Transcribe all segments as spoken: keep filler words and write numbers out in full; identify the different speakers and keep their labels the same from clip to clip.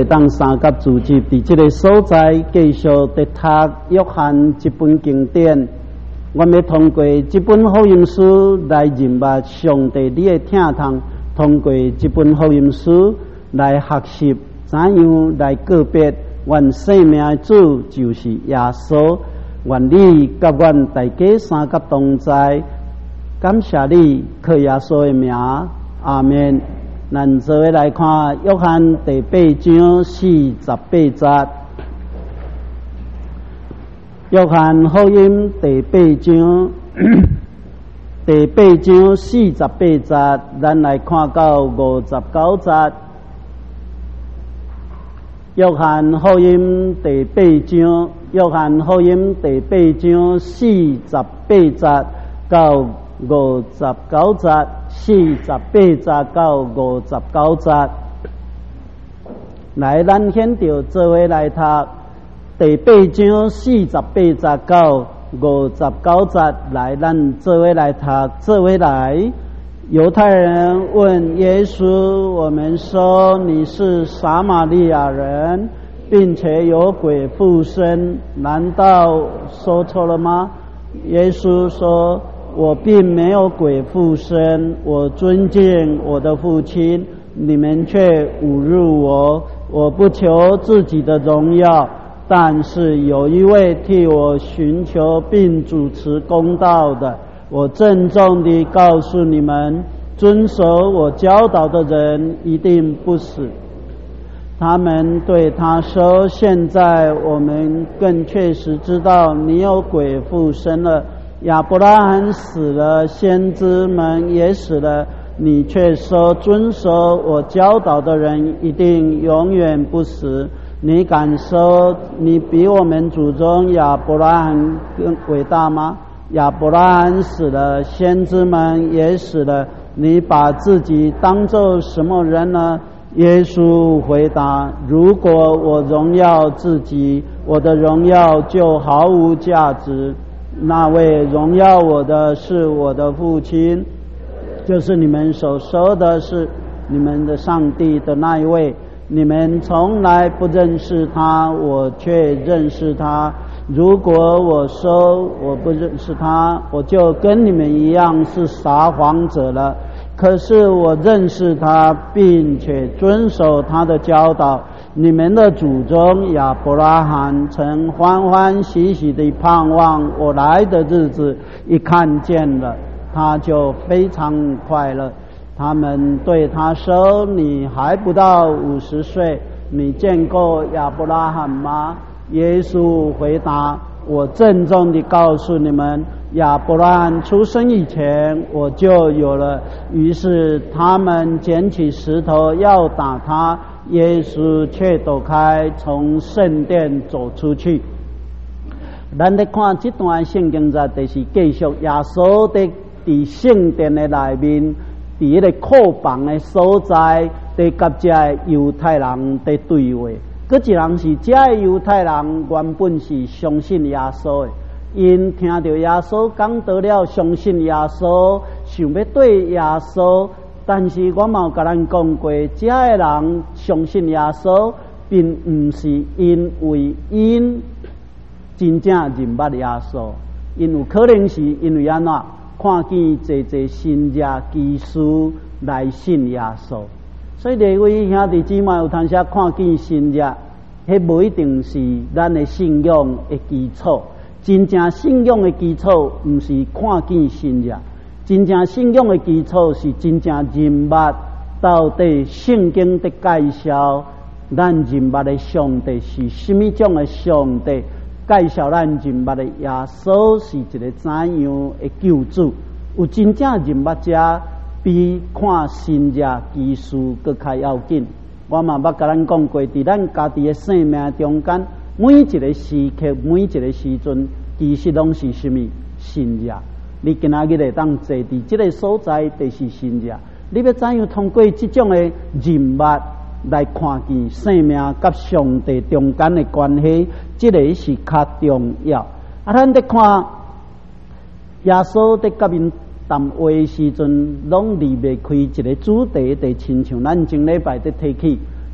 Speaker 1: 会当三甲主集伫这个所在继续伫读约翰这本经典，我们要通过这本福音书来认识上帝你的听堂，通过这本福音书来学习怎样来告别阮生命的主就是耶稣。愿你甲阮大家三甲同在，感谢你，靠耶稣的名，阿们。咱做伙来看约翰第八章四十八节。约翰福音第八章第八章四十八节，咱来看到五十九节。约翰福音第八章，约翰福音第八章四十八节到五十九节，四十八节到五十九节。来，咱先着做伙来读第八章四十八节到五十九节。来，咱做伙来读，做伙来。犹太人问耶稣：“我们说你是撒玛利亚人，并且有鬼附身，难道说错了吗？”耶稣说：“我并没有鬼附身，我尊敬我的父亲，你们却侮辱我。我不求自己的荣耀，但是有一位替我寻求并主持公道的。我郑重地告诉你们，遵守我教导的人一定不死。”他们对他说：“现在我们更确实知道你有鬼附身了。亚伯拉罕死了，先知们也死了，你却说遵守我教导的人一定永远不死。你敢说你比我们祖宗亚伯拉罕更伟大吗？亚伯拉罕死了，先知们也死了，你把自己当作什么人呢？”耶稣回答：“如果我荣耀自己，我的荣耀就毫无价值。那位荣耀我的是我的父亲，就是你们所说的是你们的上帝的那一位。你们从来不认识他，我却认识他。如果我说我不认识他，我就跟你们一样是撒谎者了。可是我认识他，并且遵守他的教导。你们的祖宗亚伯拉罕曾欢欢喜喜地盼望我来的日子，一看见了，他就非常快乐。他们对他说：“你还不到五十岁，你见过亚伯拉罕吗？”耶稣回答：“我郑重地告诉你们，亚伯拉罕出生以前，我就有了。”于是他们捡起石头要打他，耶稣却躲开，从圣殿走出去。咱咧看这段圣经节，就是继续耶稣伫伫圣殿的内面，伫迄个库房的所在，伫甲这犹太人伫对话。佫一人是这犹太人原本是相信耶稣的，因听到耶稣讲到了相信耶稣，想要对耶稣。但是我嘛有甲咱讲过，这个人相信耶稣，并唔是因为因真正认捌耶稣，因有可能是因为安怎看见侪侪新约基师来信耶稣。所以各位兄弟姊妹有通时看见新约，迄无一定是咱的信仰的基础。真正信仰的基础，唔是看见新约。真正信仰的基础是真正认捌到底圣经的介绍，咱认捌的上帝是什么种的上帝，介绍咱认捌的耶稣是一个怎样的救主。有真正认捌者，比看新约基师更较要紧。我嘛捌甲咱讲过，伫咱家己的生命中间，每一个时刻，每一个时阵，其实拢是什么新约。你今仔日会当坐伫这个所在，就是新约。你要怎样通过这种的认捌来看见生命甲上帝中间的关系？这个是较重要。啊，咱在看耶稣在甲因谈话时阵，拢离袂开一个主题，就亲像咱前礼拜在提起，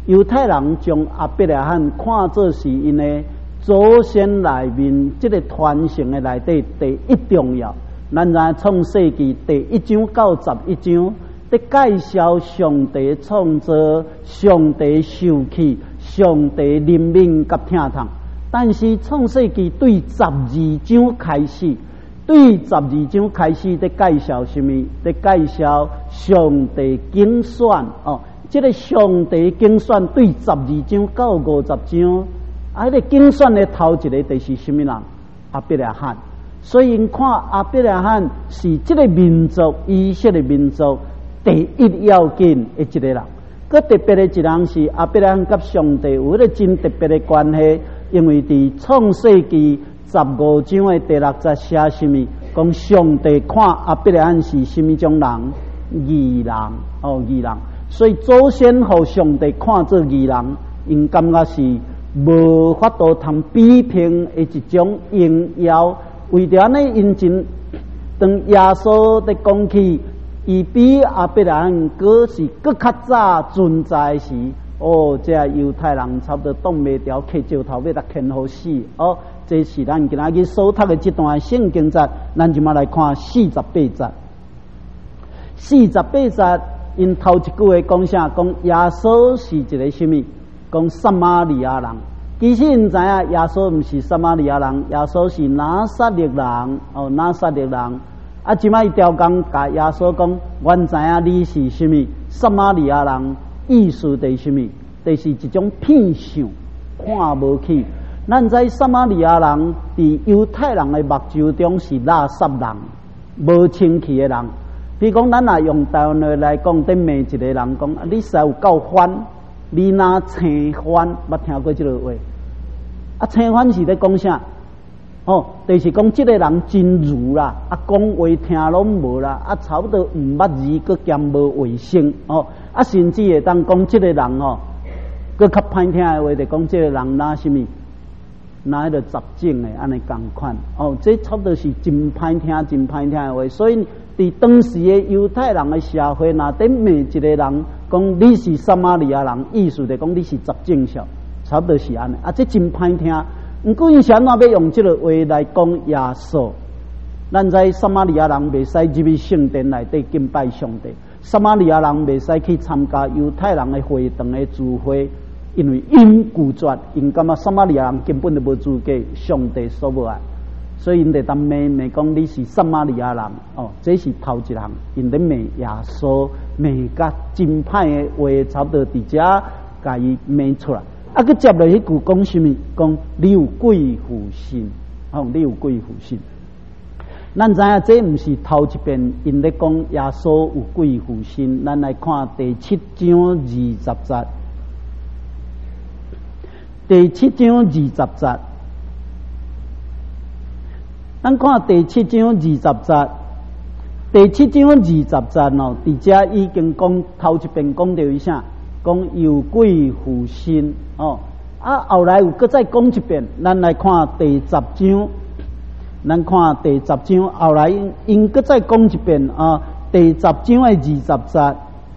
Speaker 1: 犹太人将阿伯拉罕看作是因的祖先内面这个传承的内底第一重要。咱知创世纪第一章到十一章，在介绍上帝创造、上帝受气、上帝怜悯甲疼痛。但是创世纪对十二章开始，对十二章开始在介绍什么？在介绍上帝竞选哦。这个上帝竞选对十二章到五十章，啊，迄个竞选的头一个就是什么人？阿伯拉罕。所以因看阿伯拉罕是这个民族以色列民族第一要紧的一个人。佮特别的一人是阿伯拉罕甲上帝有迄个真特别的关系，因为伫创世纪十五章的第六节写什么？讲上帝看阿伯拉罕是什么种人？义人哦，义人。所以祖先互上帝看做义人，因感觉是无法度通比拼的一种荣耀。为着安尼，因真当耶稣在讲起，伊比阿伯拉罕阁是阁较早存在时，哦，这犹太人差不多挡袂牢，磕石头要甲牵好死。哦，这是咱今仔日所读的这段圣经节，咱即马来看四十八节。四十八节，因头一句话讲啥？讲耶稣是一个什么？讲撒玛利亚人。其实因知影耶稣毋是撒玛利亚人，耶稣是拿撒勒人哦，拿撒勒人。啊，即摆伊调工甲耶稣讲，阮知影你是什么撒玛利亚人，意思就是什么？就是一种偏向，看无起。咱知撒玛利亚人伫犹太人的目睭中是垃圾人，无清气的人。比如讲，咱若用台湾话来讲，伫骂一个人讲，啊，你实有够烦。你若青番，捌听过这个话？啊，青番是咧讲啥？哦，就是讲这个人真儒啦，啊，讲话听拢无啦，啊，差不多毋捌字，佮兼无卫生哦，啊，甚至会当讲这个人哦，佮较歹听的话，就讲这个人拿什么，拿迄个杂种的安尼共款哦，这差不多是真歹听、真歹听的话，所以伫当时的犹太人的社会，若顶骂一个人。讲你是撒玛利亚人，意思就讲你是杂种小，差不多是安尼。啊，这真歹听。毋过因想哪要用这个话来讲耶稣？咱在撒玛利亚人袂使入去圣殿内底敬拜上帝，撒玛利亚人袂使去参加犹太人的会堂的聚会，因为因拒绝，因感觉撒玛利亚人根本就无资格上帝所无爱。所以因得当骂骂讲你是撒玛利亚人哦，这是头一项，因得骂耶稣，骂甲真歹的话，差不多伫遮甲伊骂出来。啊，佮接落迄句讲什么？讲你有贵妇心，哦，你有贵妇心。咱知影这毋是头一遍，因咧讲耶稣有贵妇心。咱来看第七章二十节，第七章二十节。咱看第七章二十节，第七章二十节哦，伫遮已经讲头一遍讲到一下，讲有贵妇心哦，啊后来有搁再讲一遍，咱来看第十章，咱看第十章后来因因搁再讲一遍啊，第十章的二十节。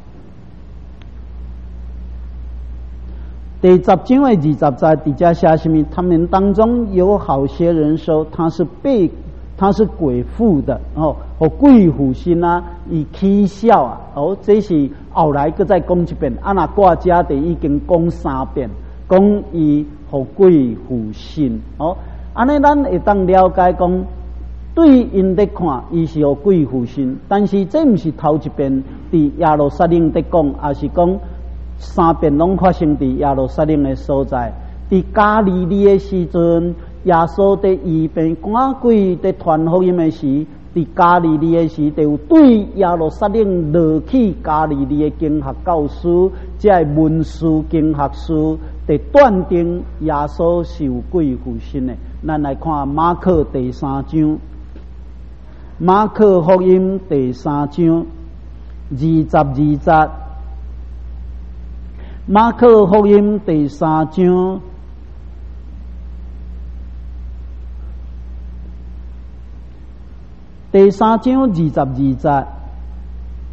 Speaker 1: 第十章的二十节，底下写什么？他们当中有好些人说他是被他是鬼附的哦，和贵妇心啊，以起笑啊，哦，这是后来搁再讲一遍。啊，那挂家的已经讲三遍，讲伊和贵妇心哦。安尼咱会当了解讲，对因在看，伊是和贵妇心，但是这毋是头一遍伫耶路撒冷在讲，也是讲。三遍拢发生伫耶路撒冷的所在，伫加利利的时阵，耶稣在医病赶鬼在传福音的时，伫加利利的时，就有对耶路撒冷落去加利利的经学教师，即个文士经学师，伫断定耶稣是有贵妇心的。咱来看马可第三章，马可福音第三章二十二节。马可福音第三章第三章二十二节，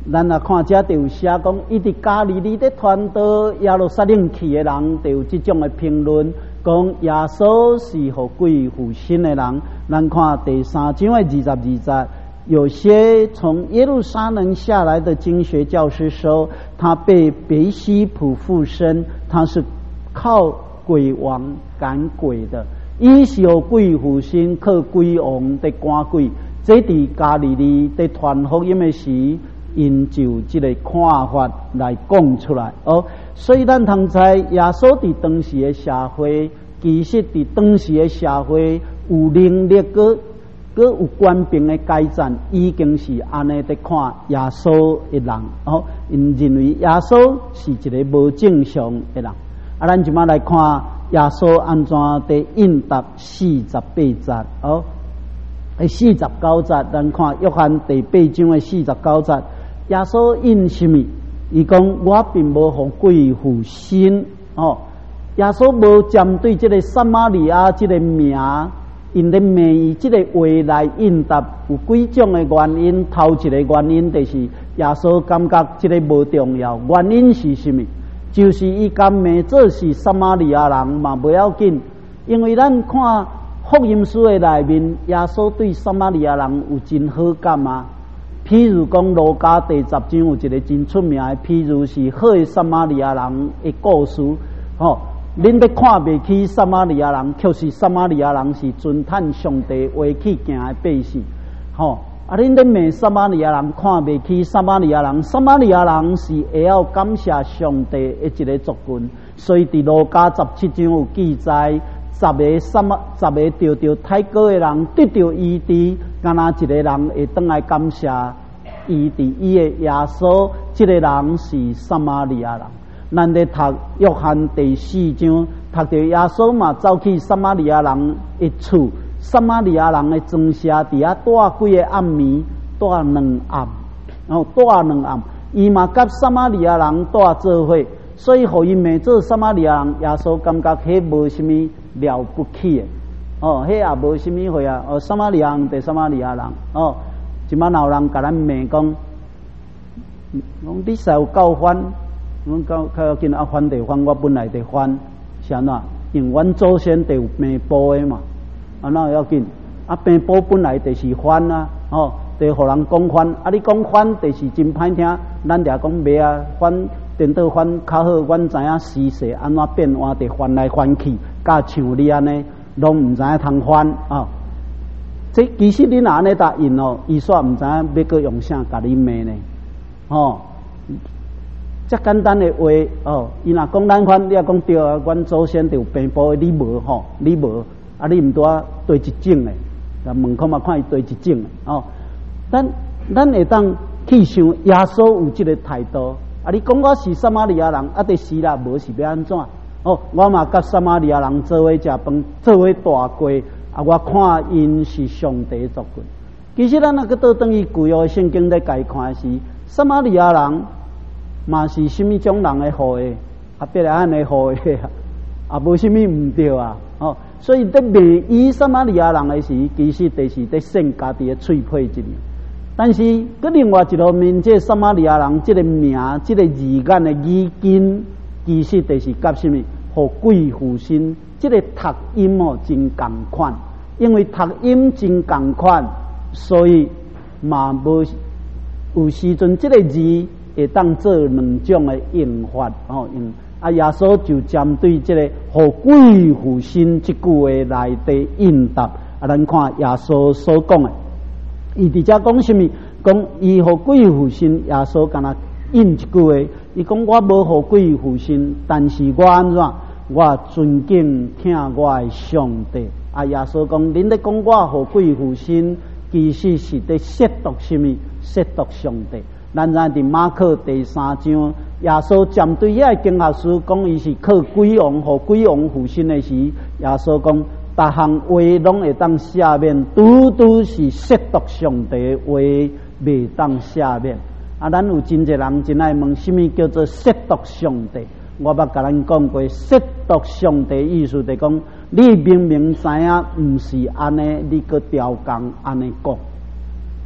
Speaker 1: 咱来看遮就有写讲，伊伫加利利咧传到耶路撒冷去的人，就有即种的评论，讲耶稣是互鬼附身的人。咱看第三章的二十二节，有些从耶路撒冷下来的经学教师说，他被别西卜附身，他是靠鬼王赶鬼的。伊是有鬼附身，靠鬼王在赶鬼。这伫加利利在传福音的时，因就这个看法来讲出来哦。所以咱通知耶稣伫当时的社会，其实伫当时的社会有能力个个有官兵的改战，已经是安尼在看耶稣的人哦。因认为耶稣是一个无正常的人。啊，咱即马来看耶稣安怎在应答四十八节哦。诶，四十九节，咱看约翰第八章的四十九节，耶稣应什么？伊讲我并无互鬼附身哦。耶稣无针对这个撒玛利亚这个名，因咧名伊这个话来应答，有几种的原因。头一个原因就是耶稣感觉这个无重要，原因是什么？就是伊甘名做是撒玛利亚人嘛，不要紧，因为咱看福音书的内面，耶稣对撒玛利亚人有真好感啊。譬如讲，路加第十章有一个真出名的，譬如是好的撒玛利亚人的故事。吼、哦，恁要看袂起撒玛利亚人，却是撒玛利亚人是尊叹上帝话去行的百姓。吼、哦，啊，恁咧骂撒玛利亚人，看袂起撒玛利亚人，撒玛利亚人是会要感谢上帝的一个族群。所以伫路加十七章有记载。十个什么？十个得到太高的人得到医治，敢若一个人会倒来感谢医治伊的耶稣，这个人是撒玛利亚人。咱咧读约翰第四章，读到耶稣嘛走去撒玛利亚人的厝，撒玛利亚人的庄舍伫遐住几个暗暝，住两暗，然后住两暗，伊嘛甲撒玛利亚人住做伙，所以互伊骂做撒玛利亚人，耶稣感觉迄无什么了不起的哦，迄也无什么货啊！哦，撒玛利亚人对撒玛利亚人哦，即摆有人甲咱骂讲，讲你使有够翻，阮够较要紧啊翻地翻，我本来得翻，是安怎？因为阮祖先得有病煲的嘛，啊那要紧啊病煲本来就是翻啊，哦，得互人讲翻，啊你讲翻就是真歹听，咱俩讲袂啊翻。颠倒翻较好，阮知影时势安怎变换，得翻来翻去，甲像你安尼，拢毋知影通翻啊！这其实你若安尼答应哦，伊煞毋知影要搁用啥甲你骂呢？哦，遮简单的话哦，伊若讲咱翻，你也讲对啊，阮祖先就有病煲，你无吼，你无啊，你毋多对一种诶，来问看嘛，看伊对一种诶哦。咱咱会当去想耶稣有即个态度。啊！你讲我是撒玛利亚人，啊，就是啦，无是要安怎？哦，我嘛甲撒玛利亚人做伙食饭，做伙大过。啊，我看因是上帝族群。其实咱那个倒等于旧约圣经在解看时，撒玛利亚人嘛是什么种人的好诶？啊，别来安尼好诶，啊，无什么唔对啊。哦，所以在骂伊撒玛利亚人的时，其实就是在省家己的喙皮一样。但是，佮另外一方面，这撒玛利亚人这个名、这个字眼的语根，其实就是甲什么，互鬼附身。这个读音哦，真共款，因为读音真共款，所以嘛无有时阵这个字会当做两种的用法哦。用啊，耶稣就针对这个互鬼附身这句话来的应答。啊，咱看耶稣所讲的。伊伫遮讲什么？讲伊互鬼附身，耶稣敢若应一句话，伊讲我无互鬼附身，但是我安怎？我尊敬听我的上帝。啊，耶稣讲，恁咧讲我互鬼附身，其实是伫亵渎什么？亵渎上帝。咱知伫马可第三章，耶稣针对遐经学书讲，伊是靠鬼王互鬼王附身的时，耶稣讲。逐项话拢会当赦免，拄拄是亵渎上帝话袂当赦免。啊，咱有真侪人真爱问，什么叫做亵渎上帝？我捌甲咱讲过，亵渎上帝意思就是讲，你明明知影毋是安尼，你搁调工安尼讲，哦，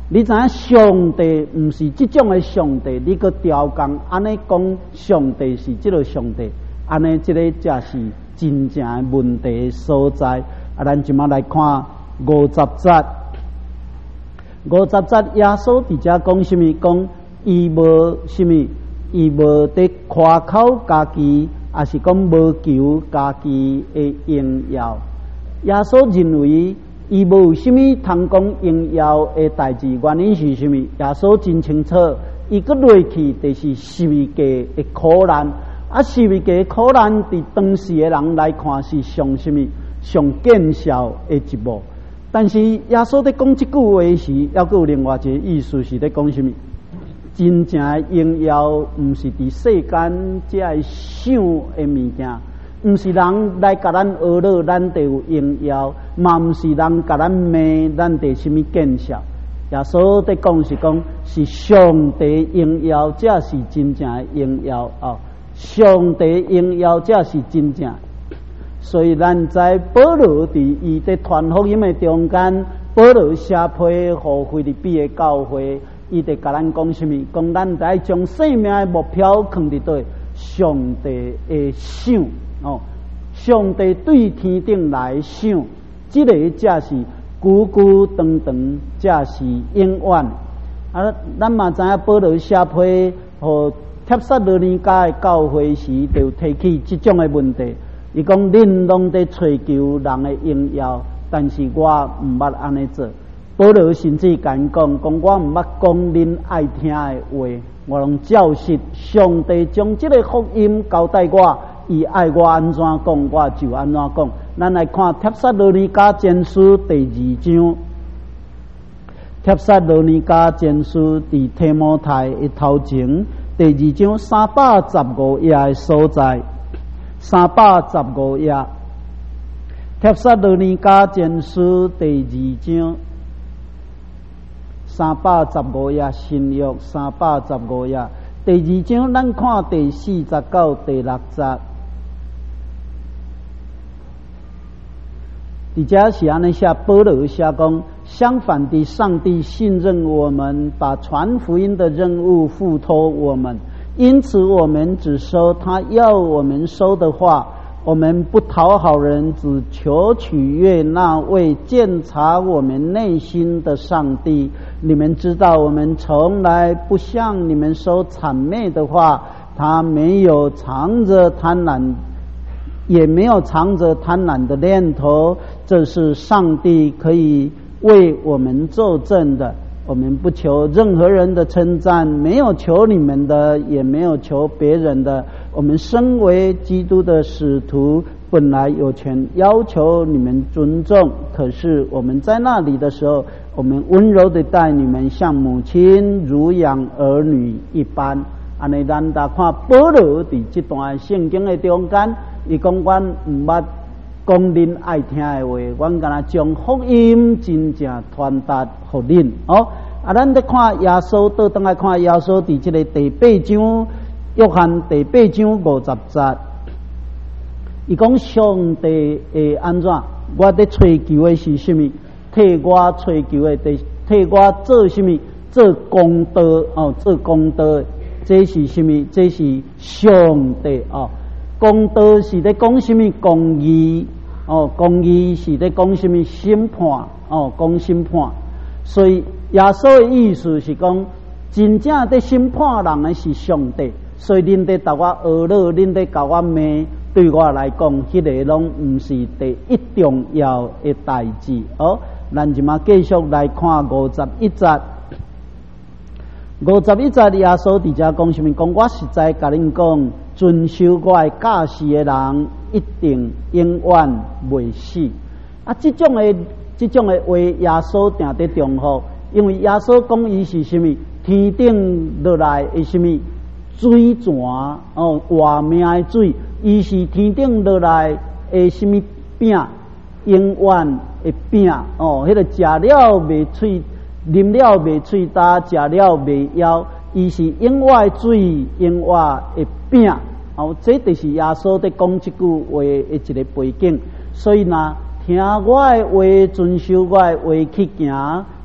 Speaker 1: 你知影上帝毋是即种的上帝，你个调工安尼讲上帝是即个上帝，安尼即个才是真正的问题所在。啊，咱即马来看五十节，五十节耶稣伫遮讲什么？讲伊无什么，伊无伫夸口家己，也是讲无求家己的荣耀。耶稣认为伊无有什么通讲荣耀的代志，原因是什么？耶稣真清楚，伊个落去就是十字架的苦难，啊，十字架的苦难伫当时的人来看是上什么上见效的一幕。但是耶稣在讲这句话时，还佫有另外一个意思是在讲什么？真正的荣耀，毋是伫世间才会想的物件。毋是人来甲咱学乐，咱就有荣耀；嘛毋是人甲咱骂，咱就什么见效。耶稣在讲是讲，是上帝荣耀，才是真正的荣耀哦。上帝荣耀才是真正。所以咱在保罗伫伊在传福音的中间，保罗写批互腓立比的教会，伊就甲咱讲什么？讲咱在将生命的目标放伫对上帝的想。哦，上帝对天顶来想，这个才是久久长长，才是永远。啊，咱嘛知影保罗写批和帖撒罗尼迦的教会时，就提起这种的问题。伊讲：恁拢在追求人的荣耀，但是我毋捌安尼做。保罗甚至甲因讲：讲我毋捌讲恁爱听的话，我拢照实。上帝将这个福音交代我。伊爱我安怎讲，我就安怎讲。咱来看帖撒罗尼迦前书第二章，帖撒罗尼迦前书伫提摩太的头前，第二章三百十五页的所在，三百十五页，帖撒罗尼迦前书第二章，三百十五页新约，三百十五页第二章，咱看第四十到第六节。伫遮是安尼写，保罗写讲，相反的，上帝信任我们，把传福音的任务付托我们，因此我们只收他要我们收的话，我们不讨好人，只求取悦那位鉴察我们内心的上帝。你们知道，我们从来不向你们收谄媚的话，他没有藏着贪婪。也没有藏着贪婪的念头，这是上帝可以为我们作证的。我们不求任何人的称赞，没有求你们的，也没有求别人的。我们身为基督的使徒，本来有权要求你们尊重，可是我们在那里的时候，我们温柔地待你们，像母亲乳养儿女一般。安尼，咱大看保罗伫这段圣经的中间。伊讲：阮毋捌讲恁爱听的话，阮敢若将福音真正传达互恁。哦，啊，咱咧看耶稣，倒转来看耶稣伫即个第八章，约翰第八章五十节，伊讲上帝会安怎？我咧追求的是什么？替我追求的，替我做什么？做功德哦，做功德，这是什么？这是上帝哦。公道是在讲什么公义哦？公义是在讲什么审判哦？讲审判，所以耶稣的意思是讲，真正在审判人的是上帝。所以恁在甲我学乐，恁在甲我骂，对我来讲，迄、那个拢毋是第一重要的代志哦。咱即马继续来看五十一节。五十一节，耶稣伫遮讲什么？讲我实在甲恁讲。遵守我的教示的人，一定永远袂死。啊，这种的、这种的话，耶稣定得重复，因为耶稣讲伊是什么？天顶落来的什么水泉哦，活命的水，伊是天顶落来的什么饼，永远的饼哦，迄、那个食了袂喙，啉了袂喙焦，食了袂枵。伊是永远的水，永远的饼，哦，这就是耶稣在讲这句话的一个背景。所以呢，听我的话，遵守我的话去行，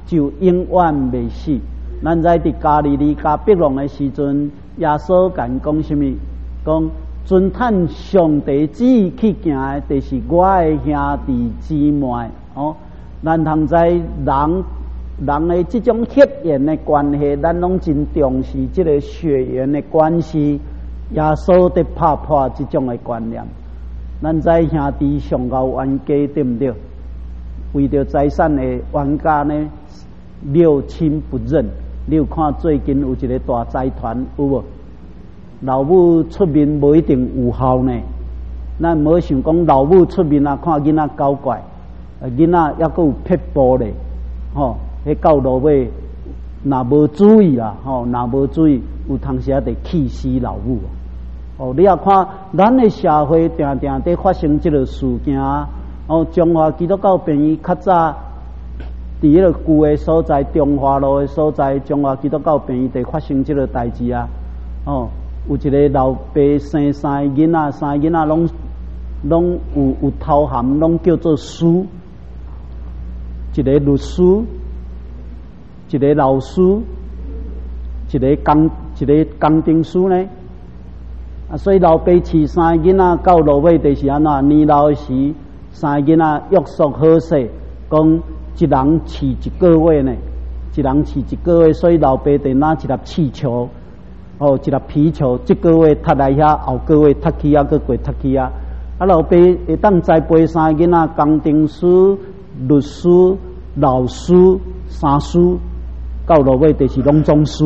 Speaker 1: 就永远未死。咱在伫加利利加伯农的时阵，耶稣敢讲什么？讲遵探上帝旨意去行的，就是我的兄弟姊妹哦。咱通知人人的这种血缘的关系，咱拢真重视这个血缘的关系。耶稣在拍破这种的观念。咱在兄弟上高冤家，对不对？为着财产的冤家呢，六亲不认。你有看最近有一个大财团有无？老母出面无一定有效呢。咱无想讲老母出面啊，看囡仔搞怪，囡仔抑佫有撇步咧，吼、哦，迄到落尾若无注意啦，吼、哦，若无注意，有当时啊得气死老母。哦，你也看咱的社会定定在发生这个事件，哦，中华基督教病院较早伫迄个旧的所在，中华路的所在，中华基督教病院在发生这个代志啊，哦，有一个老爸生三个囡仔，三个囡仔拢拢有有头衔，拢叫做师，一个律师，一个老师，一个工一个工程师呢。啊，所以老爸饲三个囡仔到落尾就是安怎？年老的时，三个囡仔约束好势，讲一人饲一个月呢，一人饲一个月，所以老爸得拿一粒气球，哦，一粒皮球，这个月踢来遐，后个月踢去啊，个过踢去啊。啊，老爸会当栽培三个囡仔，工程师、律师、老师、三师，到落尾就是拢总师。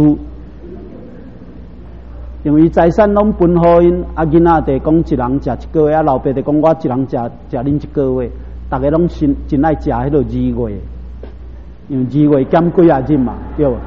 Speaker 1: 因为财产拢分互因，啊囡仔得讲一人食一个月，啊老爸得讲我一人食食恁一个月，大家拢真真爱食迄落二月，因为二月减几啊日嘛，对无？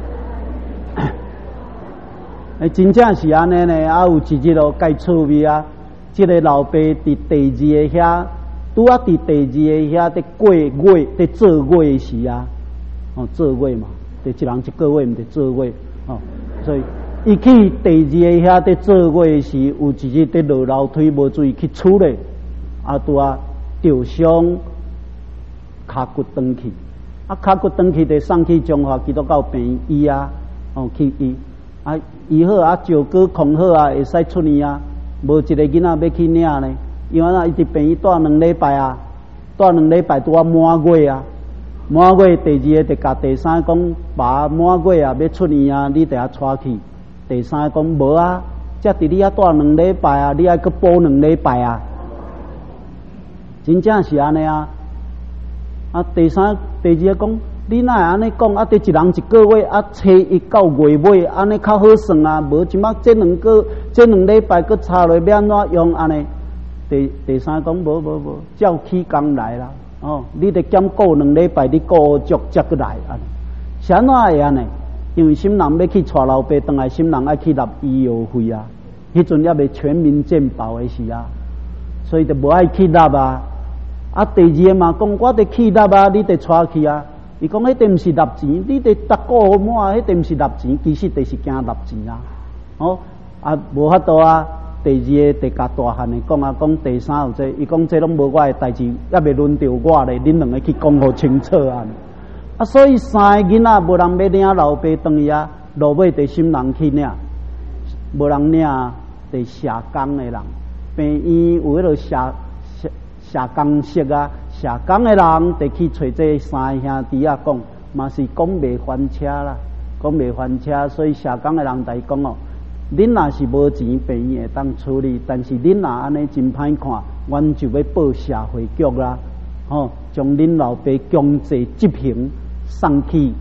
Speaker 1: 诶，真正是安尼呢，啊有一日咯，介趣味啊！即、这个老爸伫第二个遐，拄啊伫第二个遐伫过月，伫做月时啊，哦做月嘛，得一人一个月，毋得做月哦，所以。伊去第二个遐伫做月时，有一日伫落楼梯无注意去厝咧，啊拄啊吊伤骹骨断去，啊骹骨断去，得送去中华基督教病院医啊，哦去医，啊医好啊照顾控好啊，会使出院啊，无一个囡仔要去领呢，因为啊伊伫病院住两礼拜啊，住两礼拜拄啊满月啊。满月第二个得甲第三讲，爸满月啊要出院啊，你得啊带去。第三个讲无啊，则伫你遐住两礼拜啊，你还阁补两礼拜啊，真正是安尼啊。啊，第三、第二个讲，你哪会安尼讲？啊，得一人一个月，啊，初一到月尾，安尼较好算啊。无即摆这两个、这两礼拜阁差落，要安怎用安尼？第第三个讲无无无，照起工来啦。哦，你得减过两礼拜，你过足才阁来安尼。是安怎会安尼？因为新人要去带老爸回来，新人爱去纳医药费啊，迄阵也未全民健保的时啊，所以就无爱去纳啊。啊，第二个嘛讲，我得去纳啊，你得带去啊。伊讲迄点毋是纳钱，你得逐个月满，迄点毋是纳钱，其实就是惊纳钱啊。哦，啊无法度啊。第二个得甲大汉的讲啊，讲第三有这，伊讲这拢无我的代志，也未轮到我咧，恁两个去讲好清楚啊。啊，所以三个囡仔无人要领老爸回去啊，落尾得心人去领，无人领得下岗的人。病院有迄落下下下岗式啊，下岗的人得去找这三个兄弟啊讲，嘛是讲袂翻车啦，讲袂翻车，所以下岗的人来讲哦，恁若是无钱，病院会当处理，但是恁若安尼真歹看，阮就要报社会局啦，吼、哦，将恁老爸强制执行。送去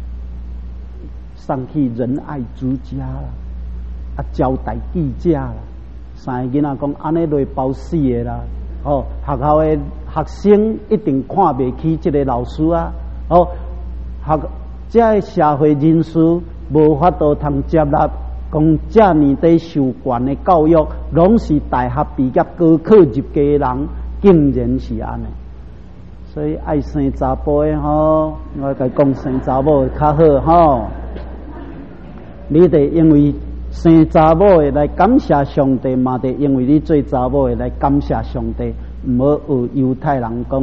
Speaker 1: 送去仁爱之家啦，啊交代记者啦，三个囡仔讲安尼落包死的啦，哦学校的学生一定看袂起这个老师啊，哦学这个社会人士无法度通接纳，讲这年底受惯的教育，拢是大学毕业高考入家的人，竟然是安尼。所以爱生查甫的吼，我甲讲生查某较好吼。你得因为生查某的来感谢上帝，嘛得因为你做查某的来感谢上帝。毋好学犹太人讲，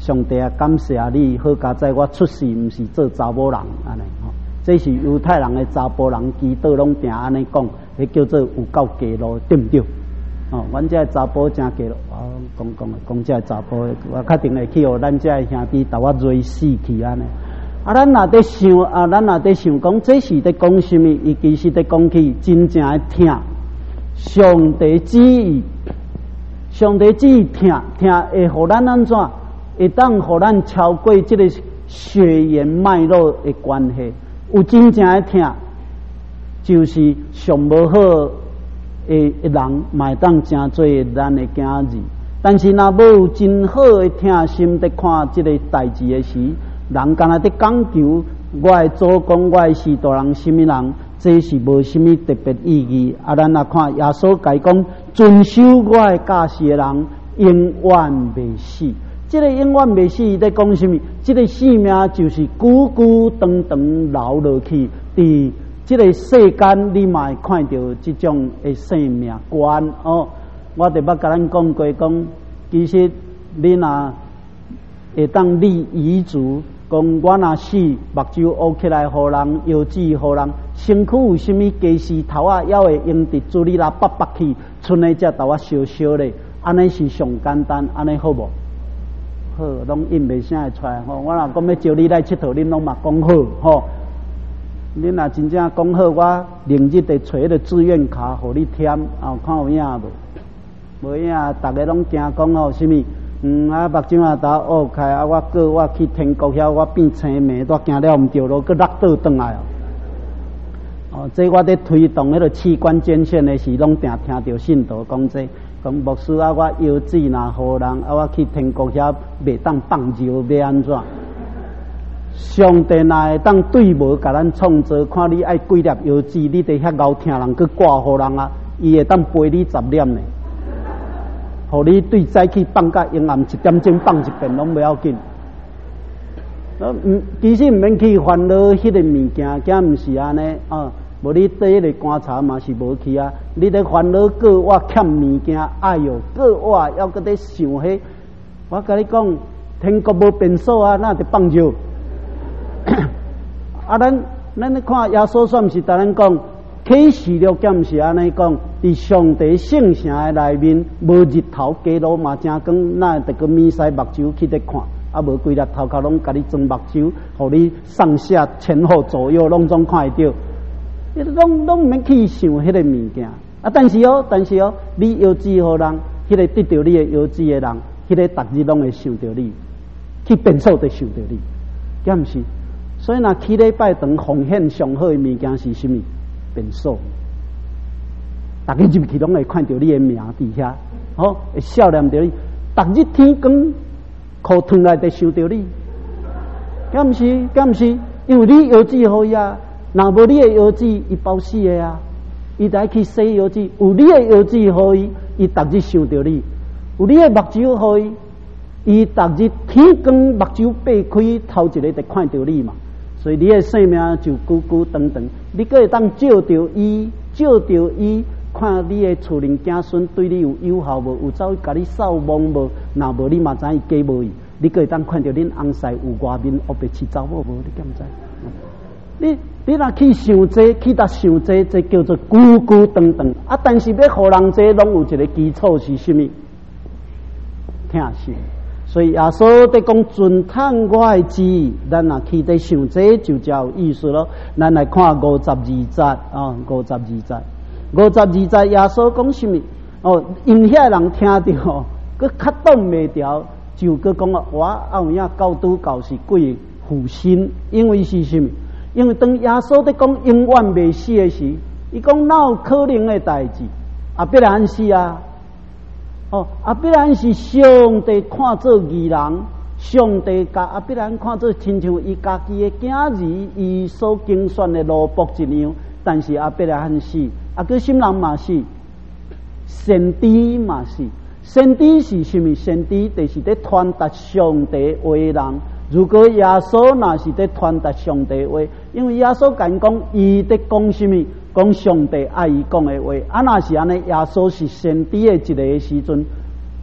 Speaker 1: 上帝啊，感谢你，好佳哉，我出世毋是做查某人安尼吼。这是犹太人的查甫人，基督拢定安尼讲，迄叫做有够假路，对毋对？哦，阮这查甫真假路，哦，讲讲讲这查甫，我确定会去哦，咱这兄弟斗我追死去安尼。啊，咱若伫想啊，咱若伫想讲，这是伫讲什么？伊其实伫讲起真正的听上帝旨意，上帝旨意听听会互咱安怎？会当互咱超过这个血缘脉络的关系。有真正的听，就是上无好的人，嘛会当真做咱的囝儿。但是若无有真好的听心，伫看这个代志的时，人敢若伫讲求我的祖公、我的师大人什么人，这是无什么特别意义。啊，咱若看耶稣家讲，遵守我的教示的人，永远未死。这个永远未死，伊在讲什么？这个生命就是久久长长留落去。伫这个世间，你嘛会看到这种的生命观哦。我特捌甲咱讲过，讲其实你若会当立遗嘱，讲我若死，目睭乌起来，互人腰子，互人身躯有啥物鸡丝头啊，还会用伫嘴里啦拔拔去，剩的才头啊烧烧咧。安尼是上简单，安尼好无？好，拢印袂啥会出来吼。我若讲要招你来佚佗，恁拢嘛讲好吼。恁若真正讲好，我另日得找迄个志愿卡，互你填，啊，看有影无？无影，逐个拢惊讲吼，什么？嗯啊，目睭啊，打乌开啊，我过我去天国遐，我变青眉，我行了毋对路，佮落倒转来哦。哦，这我伫推动迄个器官捐献的时，拢定听到信徒讲这。讲牧师啊，我腰子若互人啊，我去天国遐袂当放尿，要安怎？上帝若会当对无甲咱创造，看你爱几粒腰子，你伫遐敖听人去挂互人啊，伊会当陪你十念呢。互你对早起放甲阴暗一点钟放一遍拢不要紧。嗯，其实毋免去烦恼迄个物件，惊毋是安尼啊。无你对迄个观察嘛是无去啊！你咧烦恼过我欠物件，哎哟，过我还搁咧想迄，我甲你讲，天国无便所啊，哪得放尿？啊，咱咱咧看耶稣算是甲咱讲，启示录敢毋是安尼讲？伫上帝圣城的内面，无日头加路嘛正光，哪会得个咪使目睭去咧看？啊，无规日头壳拢甲你装目睭，互你上下前后左右拢总看会到。拢拢毋免去想迄个物件啊！但是哦，但是哦，你腰子互人，迄个得到你的腰子的人，迄个逐日拢会想到你，去变数就想到你，敢毋是？所以若去礼拜堂奉献上好的物件是啥物？变数。逐日入去拢会看到你的名伫遐，吼、哦，会笑念着你。逐日天光，裤脱来就想到你，敢毋是？敢毋是？因为你腰子好呀。若无你的腰子，伊包死的啊！伊得去洗腰子，有你的腰子互伊，伊逐日想到你；有你的目睭互伊，伊逐日天光目睭擘开，头一个就看到你嘛。所以你的生命就久久长长，你可会当照着伊，照着伊，看你的厝邻子孙对你有友好无？有走去甲你扫望无？若无你嘛知伊假无伊，你可会当看到恁翁婿有外面黑白饲查某无？你敢知？你你若去想这，去达想这，这叫做久久长长啊！但是要互人这，拢有一个基础是什么？听信。所以耶稣伫讲遵探我的旨意，咱若去伫想这，就叫有意思咯。咱来看五十二节啊，五十二节，五十二节耶稣讲什么？哦，因遐人听到，佮较挡袂调，就佮讲啊，我啊有影教拄教是鬼负心，因为是什么？因为当耶稣在讲永远未死的时，伊讲哪有可能的代志？啊，必然是啊！哦，啊，必然是上帝看做义人，上帝甲啊必然看做亲像伊家己的囝儿，伊所竞选的罗卜一样。但是啊，必然是啊，佮什么人嘛是？先知嘛是？先知是什么？先知就是在传达上帝话的人。如果耶稣那是在传达上帝话，因为耶稣讲讲，伊在讲什么？讲上帝爱伊讲的话。啊，那是安尼，耶稣是先知的一个时阵，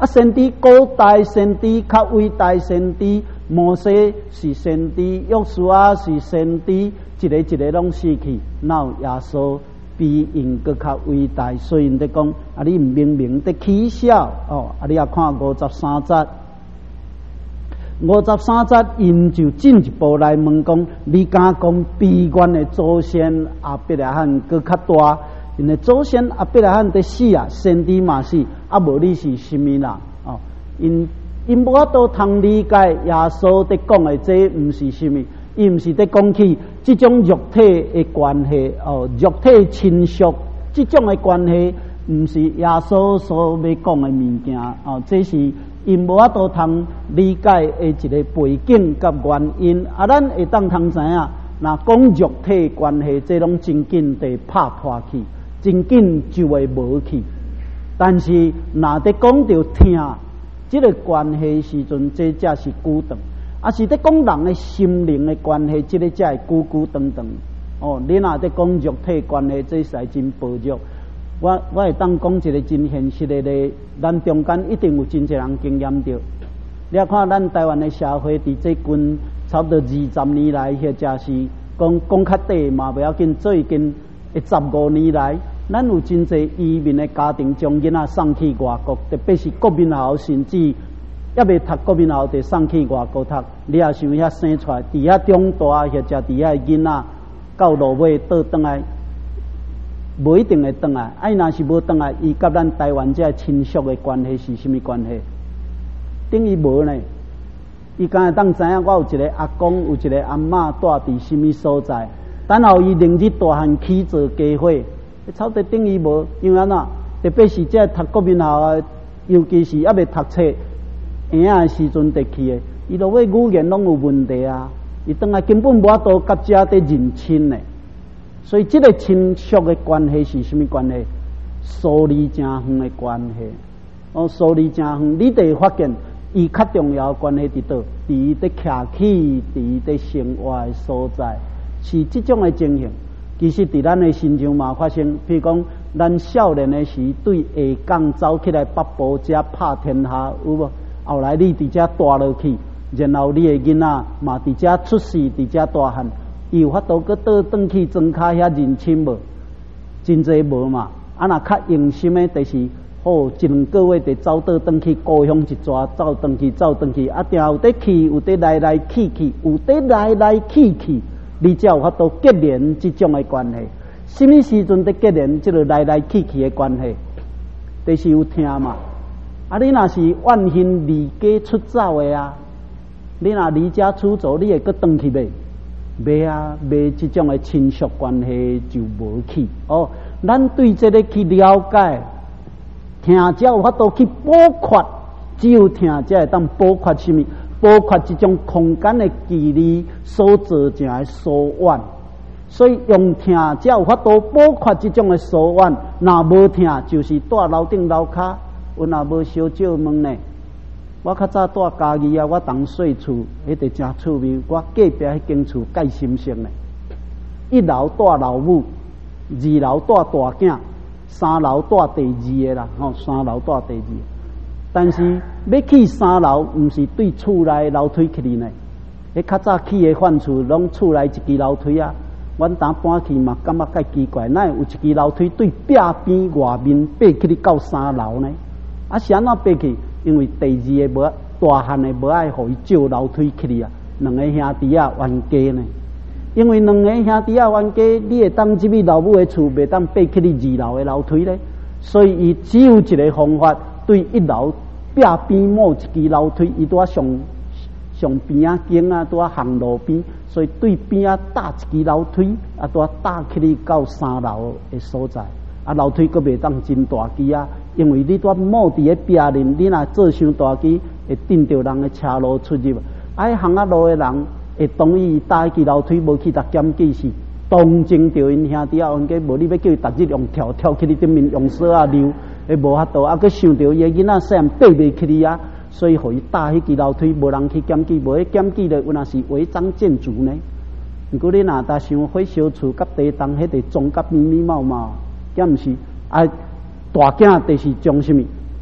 Speaker 1: 啊，先知古代先知较伟大先知，摩西是先知，约书亚是先知，一个一个拢死去，哪有耶稣比因搁较伟大？所以因在讲啊，你唔明明在取笑哦，啊，你也看五十三节。五十三节，因就进一步来问讲：你敢讲悲观的祖先亚伯拉罕搁较大？因为祖先亚伯拉罕在死啊，先知嘛死，啊无你是什么人？哦，因因无法度通理解耶稣在讲的这毋是什么，伊毋是在讲起这种肉体的关系哦，肉体亲属这种的关系，毋是耶稣所要讲的物件哦，这是。因无法度通理解的一个背景甲原因，啊，咱会当通知影，若讲肉体关系，这拢真紧地拍破去，真紧就会无去。但是若得讲到听，这个关系时阵，这才是久长；啊，是得讲人的心灵的关系，这个才会久久长长。哦，你若得讲肉体关系，这是真薄弱。我我会当讲一个真现实的例，咱中间一定有真侪人经验到。你啊看咱台湾的社会，伫这近差不多二十年来，或者是讲讲较短嘛，不要紧，最近一十五年来，咱有真侪移民的家庭将囡仔送去外国，特别是国民校，甚至还未读国民校就送去外国读。你也想遐生出来，伫遐长大，或者伫遐囡仔到落尾倒转来。无一定会转来，啊，若是无转来，伊甲咱台湾这亲属的关系是什么关系？等于无呢？伊敢会当知影我有一个阿公，有一个阿嬷住伫什么所在？等后伊明日大汉起做家伙，差不多等于无，因为安怎？特别是这读国民校的，尤其是还未读册婴仔的时阵得去的，伊落尾语言拢有问题啊！伊转来根本无法度甲遮得认亲呢。所以，这个亲属的关系是什么关系？疏离真远的关系。哦，疏离真远，你得发现，伊较重要的关系伫倒？伫伊伫徛起，伫伊伫生活的所在，是这种的情形。其实，伫咱的身上嘛发生。譬如讲，咱少年的时对下港走起来北部遮拍天下，有无？后来你伫遮大落去，然后你的囡仔嘛伫遮出世，伫遮大汉。伊有法度搁倒转去庄卡遐认亲无？真侪无嘛。啊，若较用心的，就是好一两个月就走倒转去故乡一抓，走转去走转去，啊，定有得去，有得来来去去，有得来来去去，你才有法度结连这种的关系。什么时阵得结连这个来来去去的关系？就是有听嘛。啊，你若是万幸离家出走的啊，你若离家出走，你会搁转去袂？袂啊，袂这种的亲属关系就无去哦。咱对这个去了解，听才有法度去补缺，只有听才会当补缺什么？补缺这种空间的距离所造成的疏远。所以用听才有法度补缺这种的疏远。若无听，就是住楼顶楼骹，有若无烧酒问呢？我较早住家己啊，我当细厝，迄个真趣味。我隔壁迄间厝介心性呢，一楼住老母，二楼住大囝，三楼住第二个啦，吼，三楼住第二个。但是要去三楼，毋是对厝内楼梯去呢。迄较早起的范厝，拢厝内一支楼梯啊。阮当搬去嘛，感觉介奇怪，哪有一支楼梯对壁边外面爬起哩到三楼呢？啊，是安怎爬去？因为第二个无大汉的无爱互伊借楼梯起哩啊，两个兄弟啊冤家呢。因为两个兄弟啊冤家，你会当入去老母的厝，袂当爬起哩二楼的楼梯咧。所以伊只有一个方法，对一楼壁边某一支楼梯，伊拄啊上上边啊间啊拄啊巷路边，所以对边啊搭一支楼梯，啊拄啊搭起哩到三楼的所在。啊，楼梯阁袂当真大支啊，因为你拄某伫咧壁面，你若做伤大支，会顶着人的车路出入。啊，巷仔路的人会同意搭迄支楼梯，无去搭检举是当真着因兄弟啊冤家，无你要叫伊逐日用跳跳去你顶面用锁啊溜，会无法度。啊，佮想着伊囡仔细汉爬袂起哩啊，所以互伊搭迄支楼梯，无人去检举，无去检举咧，有若是违章建筑呢。毋过你若搭想火烧厝甲地动，迄个装甲密密茂茂。抑毋是啊，大囝就是将什么，将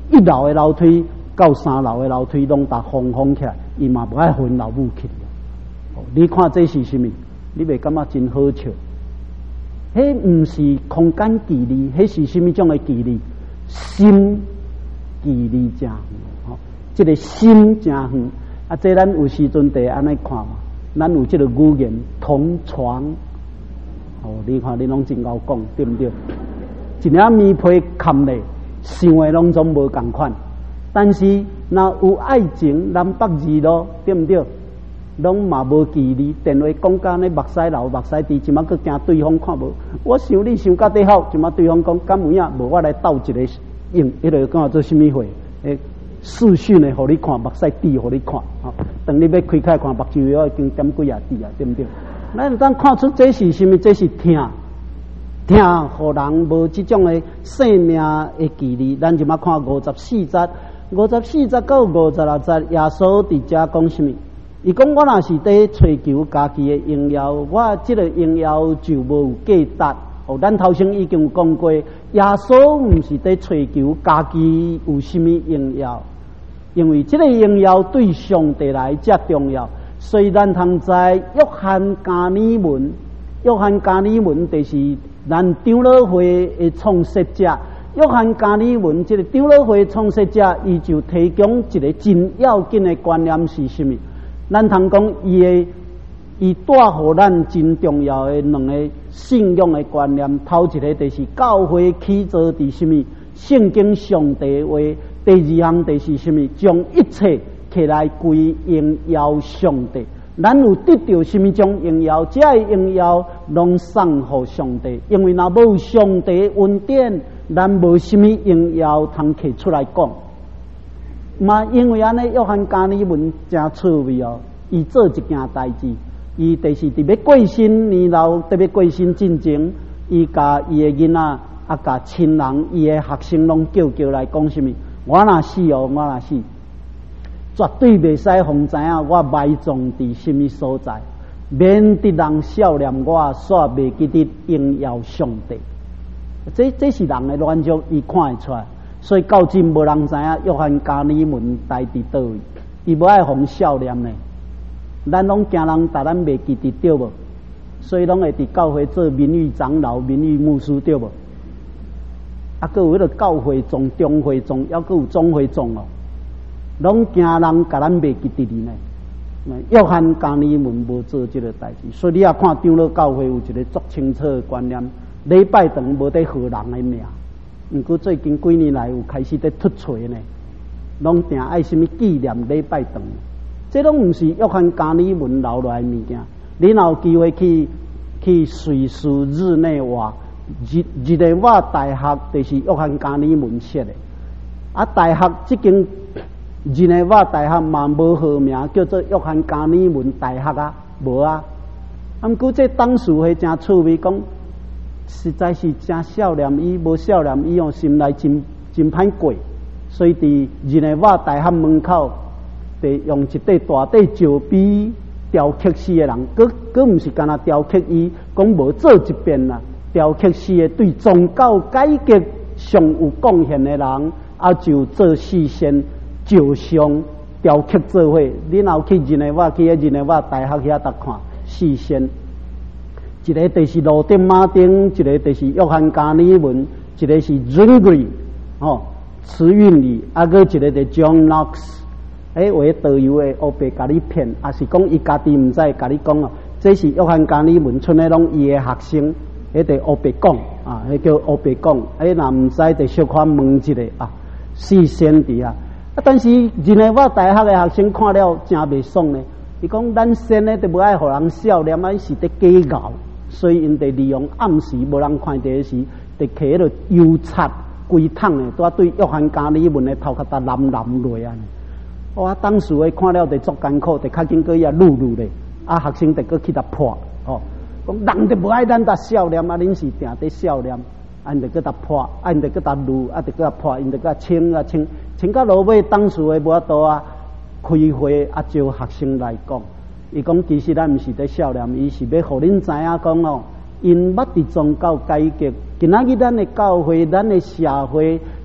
Speaker 1: 一楼的楼梯到三楼的楼梯拢搭封封起来，伊嘛不爱分老母去。哦，你看这是什么？你袂感觉真好笑？迄毋是空间距离，迄是什么种的距离？心距离真远，吼、哦，这个心真远。啊，这咱有时阵得安尼看嘛，咱有这个语言同床。哦，你看你拢真够讲，对不对？一领棉被冚咧，想的拢总无共款。但是若有爱情，南北二路，对不对？拢嘛无距离，电话讲甲呢，目屎流，目屎滴，即马佫惊对方看无。我想你想甲底好，即马对方讲敢有影，无我来斗一个用，迄个讲做什么会？诶，视讯的，互你看，目屎滴，互你看。吼，等你要开开看目睭要已经点几啊滴啊，对不对？咱当看出这是什么？这是听，听，互人无即种的生命的距离。咱即马看五十四节，五十四节到五十六节，耶稣伫遮讲什么？伊讲我若是在追求家己的荣耀，我即个荣耀就无有价值。哦，咱头先已经有讲过，耶稣毋是在追求家己有什么荣耀，因为即个荣耀对上帝来遮重要。所以咱通知约翰加尔文，约翰加尔文就是咱长老会的创设者。约翰加尔文即个长老会创设者，伊就提供一个真要紧的观念是什么？咱通讲伊的伊带互咱真重要的两个信仰的观念。头一个就是教会起造伫什么？圣经上帝话。第二项就是什么？将一切起来归荣耀上帝。咱有得到什么种荣耀？这个荣耀拢送互上帝。因为若无上帝恩典，咱无什么荣耀通摕出来讲。嘛，因为安尼，约翰加尔文真趣味哦。伊做一件代志，伊就是伫要过身年老，特别过身进前，伊甲伊的囡仔啊，甲亲人，伊的学生拢叫叫来讲什么？我若死哦，我若死，绝对袂使互知影我埋葬伫什么所在，免得人笑念我，煞袂记得荣耀上帝。这这是人的乱俗，伊看会出来。所以到今无人知影约翰加尔文待伫倒位，伊无爱互笑念呢。咱拢惊人，但咱袂记得对无？所以拢会伫教会做名誉长老、名誉牧师对无？啊，佮有迄个教会总、中会总，还佮有总会总哦，拢惊人，甲咱袂记得哩呢。约翰加尔文无做这个代志，所以你也看长老教会有一个足清楚的观念：礼拜堂无得号人的名。毋过最近几年来有开始在突锤呢，拢定爱什么纪念礼拜堂，这拢毋是约翰加尔文留落来物件。你若有机会去去瑞士日内瓦，日日内瓦大学就是约翰加尔文设的。啊，大学即间日内瓦大学嘛无号名，叫做约翰加尔文大学啊，无啊。啊，毋过这当时会真趣味讲。实在是真少年伊，无少年伊用心内真真歹过，所以伫日内瓦大学门口，得用一块大块石碑雕刻死的人，佮佮毋是干那雕刻伊，讲无做一遍啦，雕刻死的对宗教改革上有贡献的人，啊就做事先照相雕刻做伙。你若去日内瓦，去日内瓦大学遐搭看事先。一个就是路德马丁，一个就是约翰加尔文，一个是 Zwingli 哦，慈运里，啊个一个就 John Knox， 诶，为导游的乌白甲你骗，也是讲伊家己毋知甲你讲哦，这是约翰加尔文村的拢伊的学生，迄个乌白讲啊，迄叫乌白讲，诶，若毋知就小可问一下啊，事先伫啊，啊，但是日内瓦大学的学生看了真袂爽呢，伊讲咱先呢都无爱互人笑念，啊是伫假咬。所以因得利用暗时无人看到时，得摕迄个油擦规桶诶，拄对约翰加尔文诶头壳搭淋淋落啊！我当时诶看了得足艰苦，得较紧个遐噜噜咧，啊学生得个去搭破哦，讲人得无爱咱搭笑念，啊恁是定得笑念，啊因得个搭破，啊因得个搭噜，啊得个破，因得个清啊清，清到落尾当时诶无法度啊开会啊招学生来讲。伊讲其实咱毋是在笑念，伊是要互恁知影讲哦，因捌伫宗教改革，今仔日咱的教会、咱的社会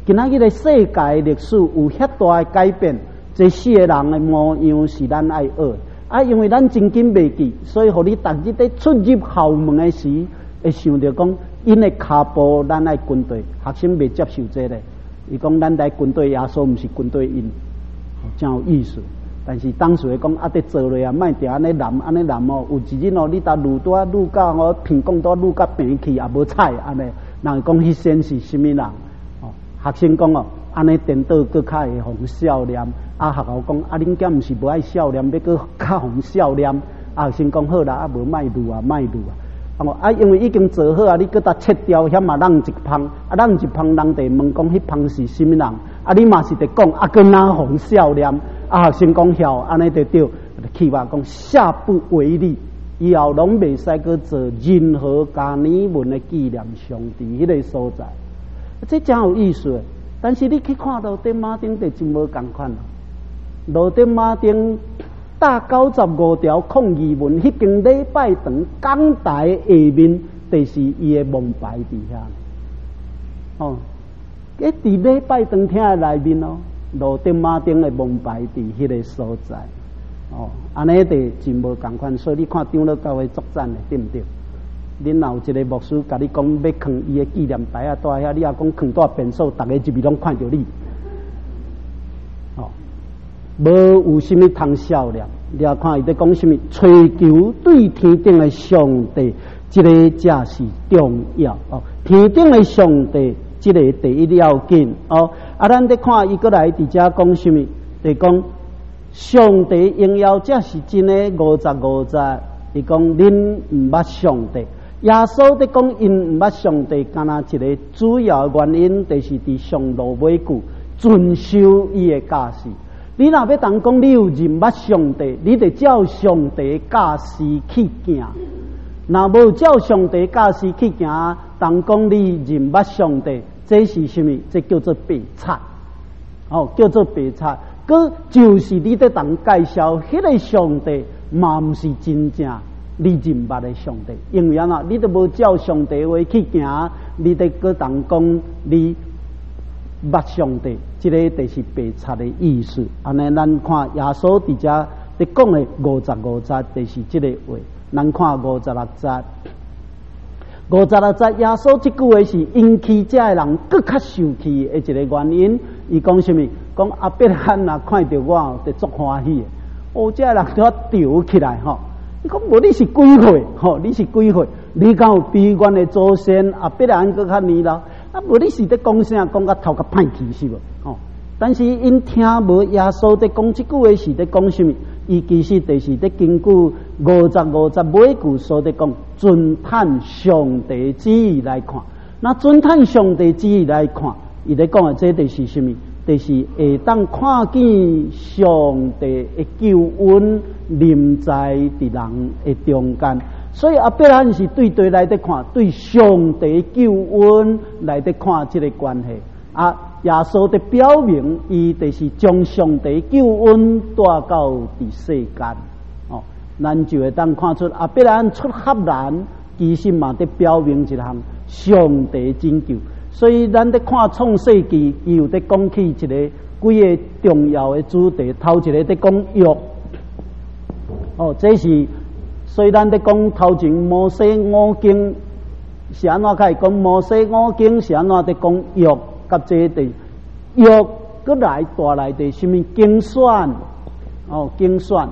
Speaker 1: 今仔日的世界历史有遐大的改变，这世个人的模样是咱爱学啊，因为咱真紧袂记，所以互你逐日在出入校门的时，会想着讲，因的骹步咱爱军队，学生袂接受这个。伊讲咱来军队耶稣，毋是军队因，真有意思。但是当时讲啊，得做落啊，莫定安尼南安尼南哦，有一日哦，你搭路多路到哦，苹果多路到平去也无彩安尼，人讲迄先是什么人？哦，学生讲哦，安尼颠倒搁较会互笑脸。啊，学校讲啊，恁囝毋是无爱笑脸，要搁较互笑脸。啊，学生讲好啦，啊无卖路啊，卖路啊。啊，因为已经做好啊，你搁搭切掉，遐嘛让一旁，啊让一旁人得问讲，迄旁是什么人？啊，你嘛是得讲，啊，搁哪互笑脸？啊，学生讲晓，安尼就对，去吧，讲下不为例，以后拢袂使搁做任何嘉年文的纪念上伫迄个所在，这真有意思。但是你去看路顶马丁，就真无共款咯。路顶马丁搭九十五条抗议文，迄间礼拜堂讲台下面，就是伊的蒙牌伫遐。哦，迄伫礼拜堂厅的内面哦。路顶马顶的蒙牌伫迄个所在，哦，安尼就真无共款。所以你看长老教会作战的对毋对？恁若有一个牧师甲你讲要囥伊的纪念牌啊，带遐你也讲囥带便所，逐个入面拢看着你，哦，无有啥物通笑脸。你也看伊在讲啥物？追求对天顶的上帝，这个才是重要哦。天顶的上帝。这个第一要紧哦，啊，咱得看伊过来伫遮讲什么？就讲上帝应要这是真诶五十五十。伊讲恁毋捌上帝，耶稣得讲因毋捌上帝，干那一个主要原因，就是伫上路尾句遵守伊诶教示。你若要当讲你有认捌上帝，你得照上帝教示去行。若无照上帝教示去行，当讲你认捌上帝。这是什么？这叫做白贼，哦，叫做白贼。佮就是你在当介绍迄个上帝，嘛毋是真正你认捌的上帝。因为啊，你都无照上帝话去行，你得佮当讲你捌上帝，这个就是白贼的意思。安尼，咱看耶稣伫遮伫讲的五十五节，就是这个话。咱看五十六节。五十六节，耶稣这句话是引起这个人更较生气的一个原因。伊讲什么？讲阿伯罕啊，看到我就足欢喜的。哦，这个人都吊起来吼。伊讲无你是几岁？吼，你是几岁？你敢有比阮的祖先阿伯罕更较年老？啊，无你是在讲啥？讲到头壳歹气是无？吼。但是因听无耶稣在讲这句话是在讲什么？伊其实就是在根据五十五十每句所在讲，尊探上帝旨意来看。那尊探上帝旨意来看，伊在讲的这就是什么？就是会当看见上帝的救恩临在伫人的中间。所以阿伯兰是对对来在看，对上帝救恩来在看这个关系啊。耶稣的表明，伊就是将上帝救恩带到伫世间哦，咱就会当看出阿伯兰出合难，其实嘛在表明一项上帝拯救。所以咱在看创世纪，伊有在讲起一个几个重要的主题。头一个在讲约哦，这是所以咱在讲头前摩西五经是安怎开讲摩西五经是安怎在讲约。甲这地约过来带来的什么竞选哦，竞选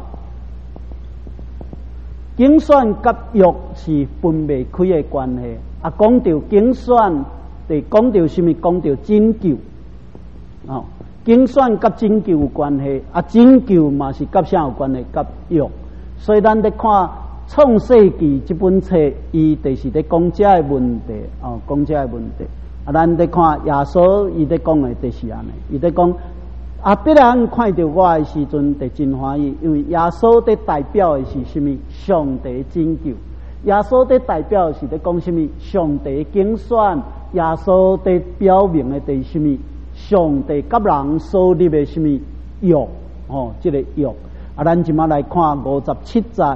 Speaker 1: 竞选甲约是分袂开的关系啊。讲到竞选，就讲到什么？讲到拯救哦，竞选甲拯救有关系啊，拯救嘛是甲啥有关系？甲约。所以咱在看创世纪这本册，伊就是在讲这个问题哦，讲这个问题。啊，咱在看耶稣，伊在讲的就是安尼。伊在讲啊，必然看到我的时阵，就真欢喜，因为耶稣在代表的是什么？上帝拯救。耶稣在代表的是在讲什么？上帝竞选。耶稣在表明的是什么？上帝甲人所立的什么约？哦，这个约。啊，咱即马来看五十七节。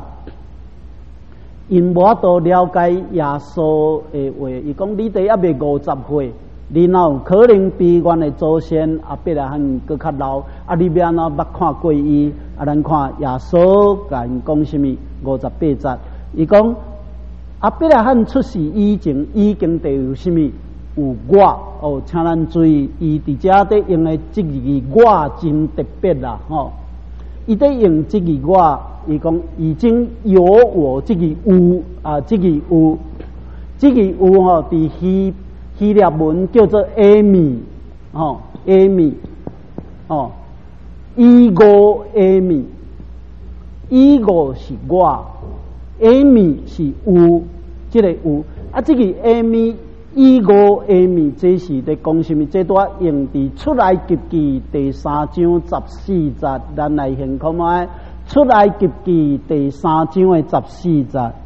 Speaker 1: 因无法度了解耶稣的话，伊讲你哋还未五十岁， 你哪有可能比阮的祖先阿伯拉罕搁较老？啊，你要安怎捌看过伊？啊，咱看耶稣甲因讲什么？五十八节，伊讲阿伯拉罕出世以前已经得有什么？有我哦，请咱注意，伊伫遮得用的这个我真特别啦，吼！伊得用这个我，伊讲已经有我这个有啊，这个有，这个有吼，伫希希腊文叫做 Amy， 吼 ，Amy， 哦 ，ego Amy，ego 是我 ，Amy 是有，这个有啊，这个 Amy。ego Amy 这是在讲什么？这段用伫出埃及记第三章十四节，咱来先看卖出埃及记第三章的十四节。